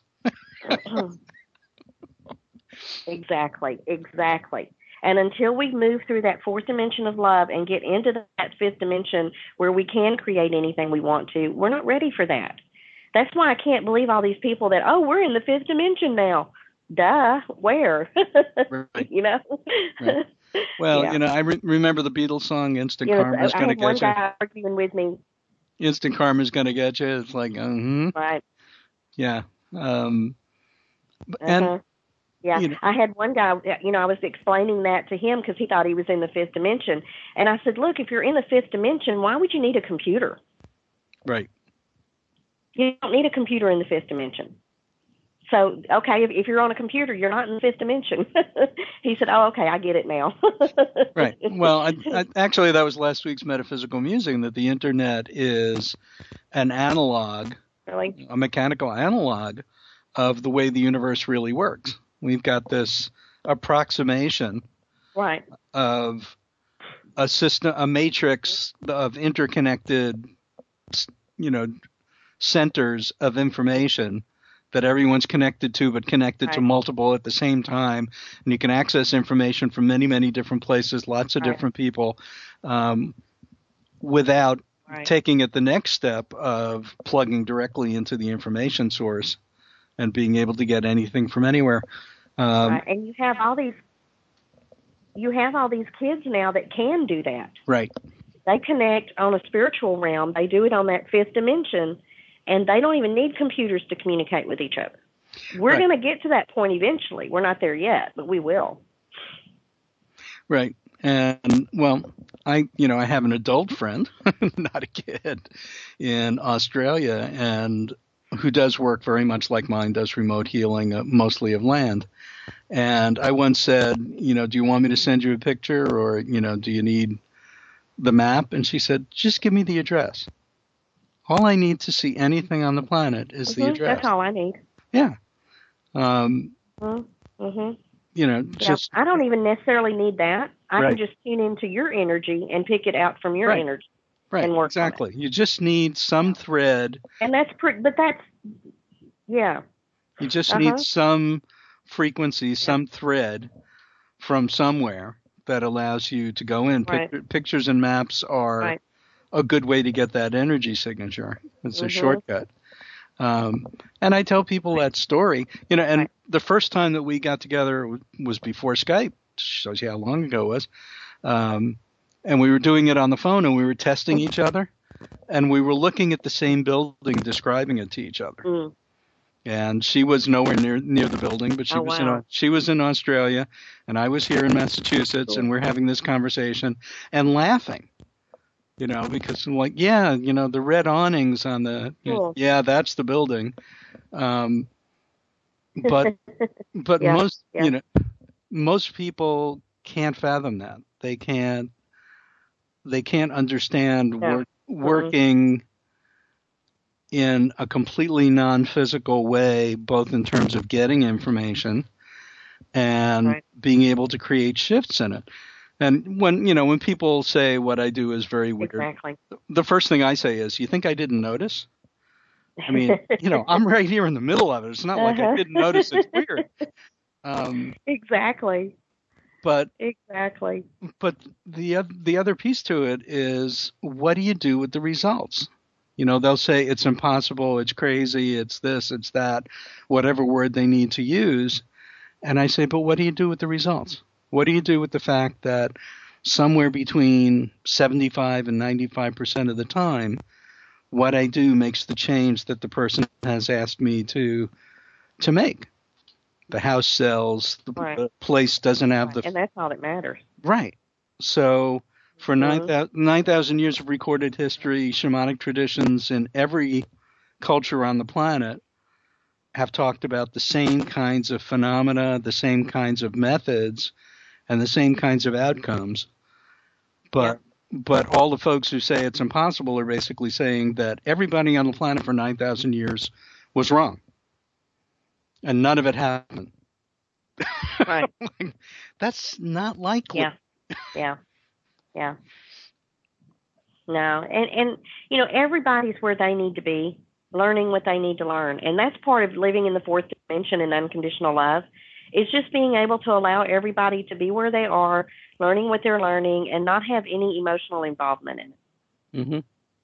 Exactly, exactly. And until we move through that fourth dimension of love and get into that fifth dimension where we can create anything we want to, we're not ready for that. That's why I can't believe all these people that, oh, we're in the fifth dimension now. Duh, where? Right. You know? Right. Well, yeah. you know, I re- remember the Beatles song, Instant you know, Karma's going to get you. I had one guy arguing with me. Instant Karma's going to get you. It's like, mm-hmm. Right. Yeah. Um, uh-huh. And yeah, you know. I had one guy, you know, I was explaining that to him because he thought he was in the fifth dimension. And I said, look, if you're in the fifth dimension, why would you need a computer? Right. You don't need a computer in the fifth dimension. So, okay, if, if you're on a computer, you're not in the fifth dimension. He said, oh, okay, I get it now. Right. Well, I, I, actually, that was last week's Metaphysical Musing, that the Internet is an analog, really? a mechanical analog of the way the universe really works. We've got this approximation right. of a system, a matrix of interconnected, you know, centers of information that everyone's connected to, but connected right. to multiple at the same time. And you can access information from many, many different places, lots of right. different people, um, without right. taking it the next step of plugging directly into the information source and being able to get anything from anywhere. Um, right. And you have all these, you have all these kids now that can do that. Right. They connect on a spiritual realm. They do it on that fifth dimension. And they don't even need computers to communicate with each other. We're right. going to get to that point eventually. We're not there yet, but we will. Right. And, well, I, you know, I have an adult friend, not a kid, in Australia, and who does work very much like mine, does remote healing, uh, mostly of land. And I once said, you know, do you want me to send you a picture, or, you know, do you need the map? And she said, just give me the address. All I need to see anything on the planet is mm-hmm, the address. That's all I need. Yeah. Um, mm-hmm. You know, yeah, just. I don't even necessarily need that. I right. can just tune into your energy and pick it out from your right. energy. Right. And work exactly. You just need some thread. And that's pretty. But that's yeah. You just uh-huh. need some frequency, yeah. some thread from somewhere that allows you to go in. Right. Pic- pictures and maps are. Right. a good way to get that energy signature. It's a mm-hmm. shortcut. Um, and I tell people that story, you know, and the first time that we got together was before Skype. Shows you how long ago it was. Um, and we were doing it on the phone, and we were testing each other, and we were looking at the same building, describing it to each other. Mm. And she was nowhere near near the building, but she Oh, was wow. in she was in Australia, and I was here in Massachusetts, and we're having this conversation and laughing. You know, because I'm like, yeah, you know, the red awnings on the, you know, Cool. yeah, that's the building. Um, but but Yeah, most, yeah. you know, most people can't fathom that. They can't they can't understand No. work, working in a completely non-physical way, both in terms of getting information and Right. being able to create shifts in it. And when, you know, when people say what I do is very weird, Exactly. the first thing I say is, you think I didn't notice? I mean, you know, I'm right here in the middle of it. It's not like I Uh-huh. didn't notice it's weird. Um, Exactly. but Exactly. but the oth- the other piece to it is, what do you do with the results? You know, they'll say it's impossible, it's crazy, it's this, it's that, whatever word they need to use. And I say, but what do you do with the results? What do you do with the fact that somewhere between seventy-five and ninety-five percent of the time, what I do makes the change that the person has asked me to to make? The house sells, the, Right. the place doesn't have the And that's all that matters. Right. So for Mhm. nine thousand years of recorded history, shamanic traditions in every culture on the planet have talked about the same kinds of phenomena, the same kinds of methods, and the same kinds of outcomes. But but all the folks who say it's impossible are basically saying that everybody on the planet for nine thousand years was wrong. And none of it happened. Right. That's not likely. Yeah. Yeah. Yeah. No. And, and, you know, everybody's where they need to be, learning what they need to learn. And that's part of living in the fourth dimension and unconditional love. It's just being able to allow everybody to be where they are, learning what they're learning, and not have any emotional involvement in it. Mm-hmm.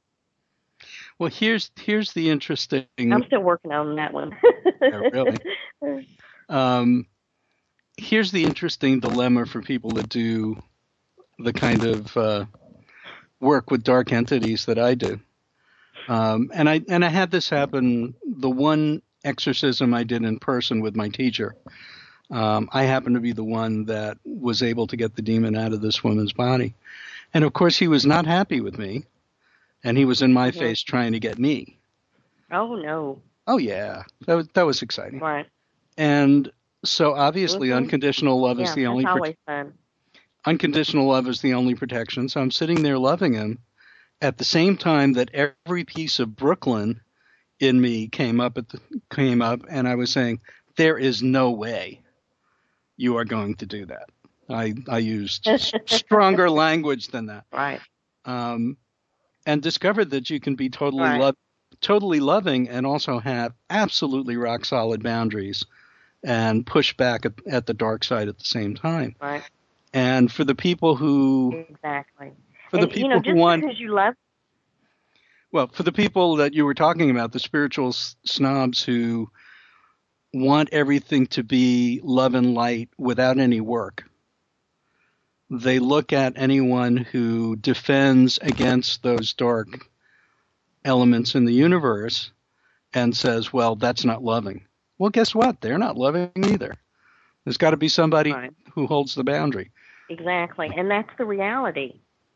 Well, here's here's the interesting. I'm still working on that one. Yeah, really. Um, here's the interesting dilemma for people that do the kind of uh, work with dark entities that I do. Um, and I and I had this happen. The one exorcism I did in person with my teacher, um, I happened to be the one that was able to get the demon out of this woman's body. And of course, he was not happy with me, and he was in my Mhm. face trying to get me. Oh, no. Oh yeah, that was that was exciting. Right. And so obviously, Mhm. unconditional love Yeah, is the only that's pro- always fun. unconditional love is the only protection. So I'm sitting there loving him, at the same time that every piece of Brooklyn in me came up at the, came up, and I was saying, there is no way you are going to do that. I I used s- stronger language than that. Right. Um, and discovered that you can be totally Right. love, totally loving, and also have absolutely rock solid boundaries, and push back at, at the dark side at the same time. Right. And for the people who, Exactly. for the And, people you know, who just want, because you love well, for the people that you were talking about, the spiritual s- snobs who want everything to be love and light without any work, they look at anyone who defends against those dark elements in the universe and says, well, that's not loving. Well, guess what? They're not loving either. There's got to be somebody Right. who holds the boundary Exactly. And that's the reality.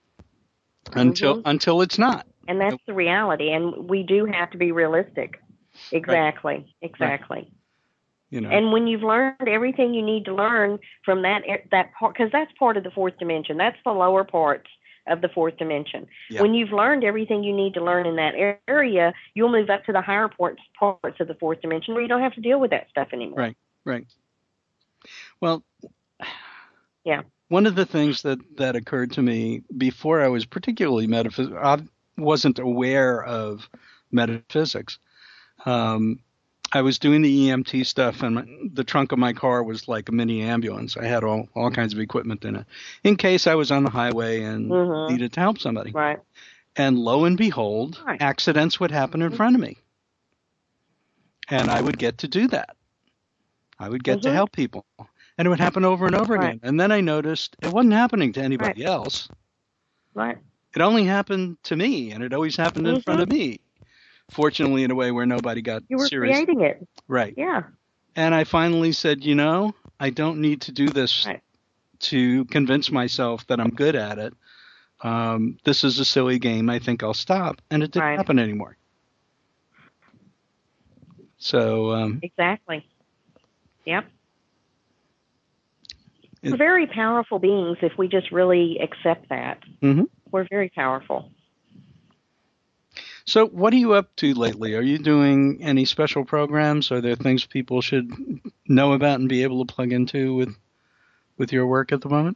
until Mhm. until it's not. And that's the reality. And we do have to be realistic. Exactly. Exactly. You know. And when you've learned everything you need to learn from that that part, because that's part of the fourth dimension. That's the lower parts of the fourth dimension. Yeah. When you've learned everything you need to learn in that area, you'll move up to the higher parts parts of the fourth dimension where you don't have to deal with that stuff anymore. Right, right. Well, Yeah. one of the things that, that occurred to me before I was particularly metaphysical, I wasn't aware of metaphysics. Um, I was doing the E M T stuff, and my, the trunk of my car was like a mini ambulance. I had all, all kinds of equipment in it in case I was on the highway and Mhm. needed to help somebody. Right. And lo and behold, Right. accidents would happen in front of me. and I would get to do that. I would get mm-hmm. to help people. And it would happen over and over right. again. And then I noticed it wasn't happening to anybody right. else. Right. It only happened to me, and it always happened in mm-hmm. front of me. Fortunately, in a way where nobody got You were serious. creating it. Right. Yeah. And I finally said, you know, I don't need to do this right. to convince myself that I'm good at it. Um, this is a silly game. I think I'll stop. And it didn't right. happen anymore. So um, exactly. Yep. It, We're very powerful beings if we just really accept that. Mm-hmm. We're very powerful. So what are you up to lately? Are you doing any special programs? Are there things people should know about and be able to plug into with with your work at the moment?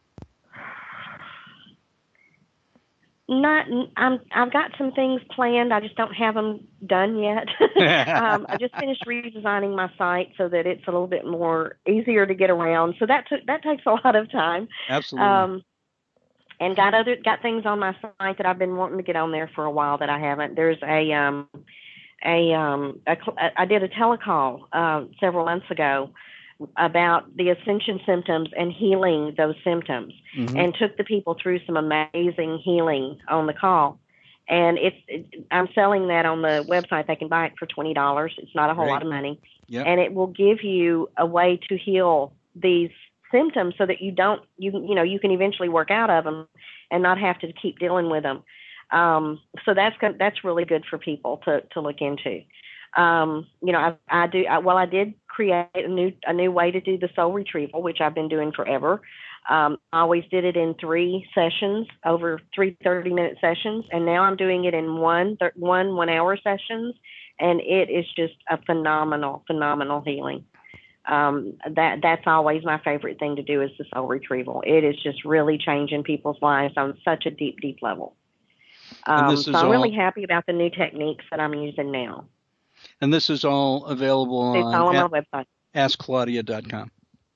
Not, I'm, I've got some things planned. I just don't have them done yet. um, I just finished redesigning my site so that it's a little bit more easier to get around. So that took, that takes a lot of time. Absolutely. Um, and got other got things on my site that I've been wanting to get on there for a while that I haven't. There's a um, a, um, a I did a telecall uh, several months ago about the ascension symptoms and healing those symptoms, mm-hmm. and took the people through some amazing healing on the call. And it's it, I'm selling that on the website. They can buy it for twenty dollars. It's not a whole Great. lot of money, yep. and it will give you a way to heal these symptoms so that you don't you you know you can eventually work out of them and not have to keep dealing with them. Um, so that's good, that's really good for people to to look into. Um, you know, I, I do I, well. I did create a new a new way to do the soul retrieval, which I've been doing forever. Um, I always did it in three sessions, over three thirty-minute sessions, and now I'm doing it in one th- one one-hour sessions, and it is just a phenomenal, phenomenal healing. Um, that that's always my favorite thing to do is the soul retrieval. It is just really changing people's lives on such a deep, deep level. Um, so I'm all... really happy about the new techniques that I'm using now. And this is all available it's on, all on a- my website. ask claudia dot com.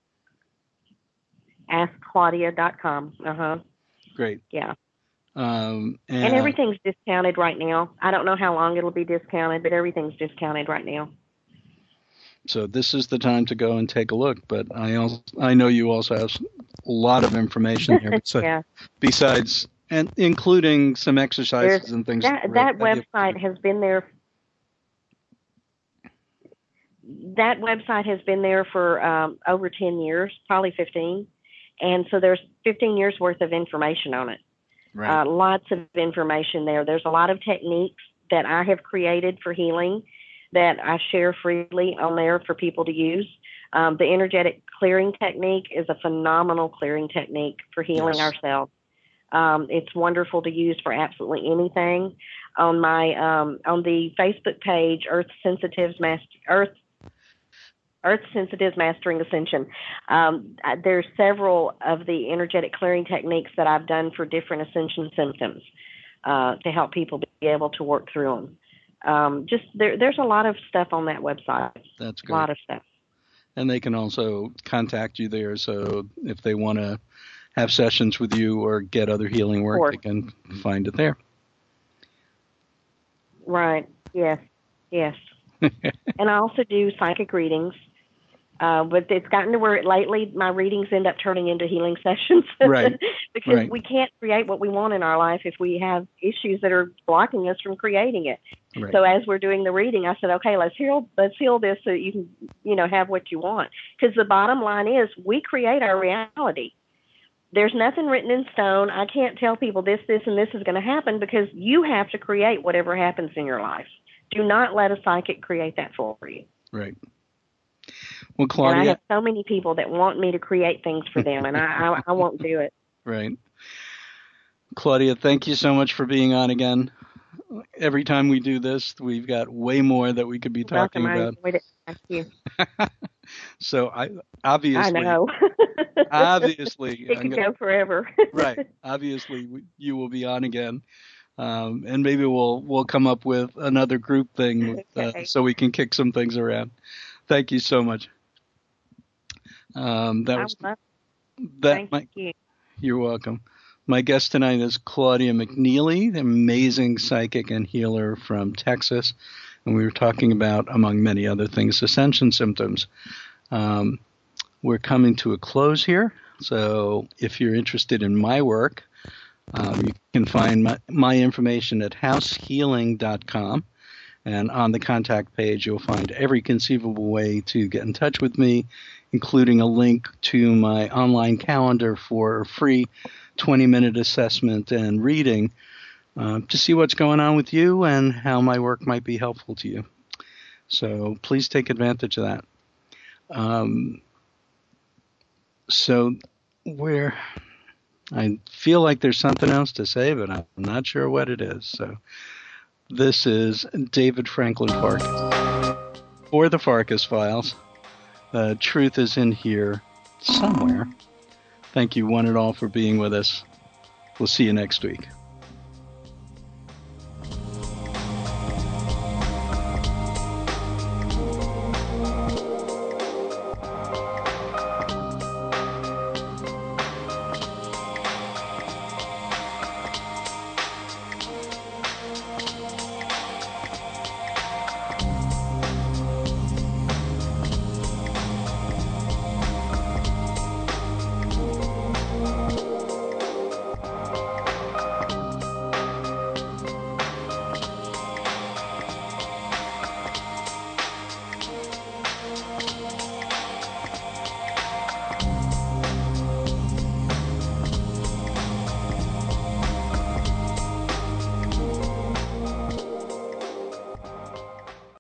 ask claudia dot com. Uh-huh. Great. Yeah. Um, and, and everything's discounted right now. I don't know how long it'll be discounted, but everything's discounted right now. So this is the time to go and take a look. But I also, I know you also have a lot of information here. So yeah. Besides, and including some exercises There's, and things. That, that website has been there. That website has been there for um, over ten years, probably fifteen. And so there's fifteen years worth of information on it. Right. Uh, lots of information there. There's a lot of techniques that I have created for healing that I share freely on there for people to use. Um, the energetic clearing technique is a phenomenal clearing technique for healing yes. ourselves. Um, it's wonderful to use for absolutely anything. On my um, on the Facebook page, Earth Sensitives Master Earth Earth Sensitives Mastering Ascension. Um, there's several of the energetic clearing techniques that I've done for different ascension symptoms uh, to help people be able to work through them. Um, just there, there's a lot of stuff on that website. That's great. A lot of stuff. And they can also contact you there. So if they want to have sessions with you or get other healing work, they can find it there. Right. Yes. Yes. And I also do psychic readings. Uh, but it's gotten to where lately my readings end up turning into healing sessions. Right. Because right. we can't create what we want in our life if we have issues that are blocking us from creating it. Right. So as we're doing the reading, I said, okay, let's heal, let's heal this so that you can, you know, have what you want. Because the bottom line is we create our reality. There's nothing written in stone. I can't tell people this, this, and this is going to happen because you have to create whatever happens in your life. Do not let a psychic create that for you. Right. Well, Claudia, and I have so many people that want me to create things for them, and I, I, I won't do it. Right. Claudia, thank you so much for being on again. Every time we do this, we've got way more that we could be talking Welcome. about. I enjoyed it. Thank you. So I obviously, I know. obviously, it can go forever. Right. Obviously, you will be on again. Um, and maybe we'll we'll come up with another group thing with, okay. uh, so we can kick some things around. Thank you so much. Um, that I was love that. Thank my, you. You're welcome. My guest tonight is Claudia McNeely, the amazing psychic and healer from Texas. and we were talking about, among many other things, ascension symptoms. Um, we're coming to a close here, so if you're interested in my work, um, you can find my, my information at house healing dot com, and on the contact page you'll find every conceivable way to get in touch with me, including a link to my online calendar for a free twenty-minute assessment and reading uh, to see what's going on with you and how my work might be helpful to you. So please take advantage of that. Um, so where I feel like there's something else to say, but I'm not sure what it is. So this is David Franklin Farkas for the Farkas Files. Uh, truth is in here somewhere. Thank you one and all for being with us. We'll see you next week.